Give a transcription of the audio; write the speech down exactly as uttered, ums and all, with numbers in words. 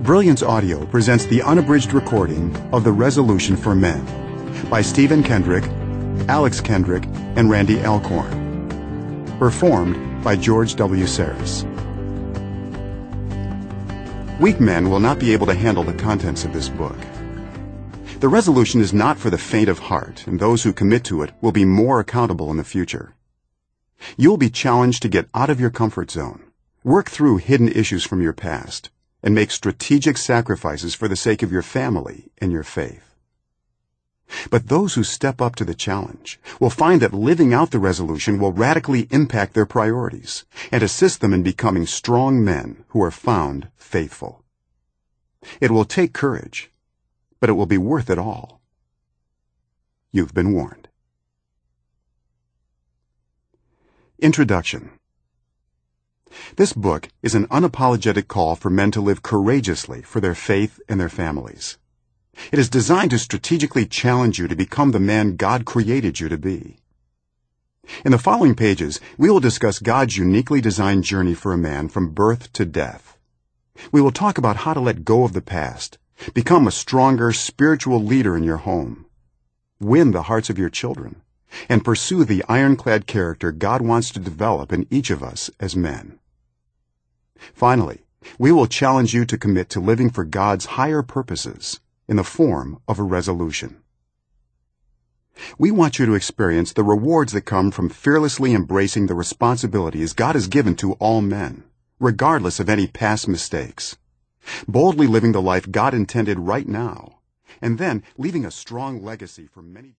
Brilliance Audio presents the unabridged recording of The Resolution for Men by Stephen Kendrick, Alex Kendrick, and Randy Alcorn. Performed by George W. Saris. Weak men will not be able to handle the contents of this book. The resolution is not for the faint of heart, and those who commit to it will be more accountable in the future. You'll be challenged to get out of your comfort zone, work through hidden issues from your past, and make strategic sacrifices for the sake of your family and your faith. But those who step up to the challenge will find that living out the resolution will radically impact their priorities and assist them in becoming strong men who are found faithful. It will take courage, but it will be worth it all. You've been warned. Introduction. This book is an unapologetic call for men to live courageously for their faith and their families. It is designed to strategically challenge you to become the man God created you to be. In the following pages, we will discuss God's uniquely designed journey for a man from birth to death. We will talk about how to let go of the past, become a stronger spiritual leader in your home, win the hearts of your children, and pursue the ironclad character God wants to develop in each of us as men. Finally, we will challenge you to commit to living for God's higher purposes in the form of a resolution. We want you to experience the rewards that come from fearlessly embracing the responsibilities God has given to all men, regardless of any past mistakes, boldly living the life God intended right now, and then leaving a strong legacy for many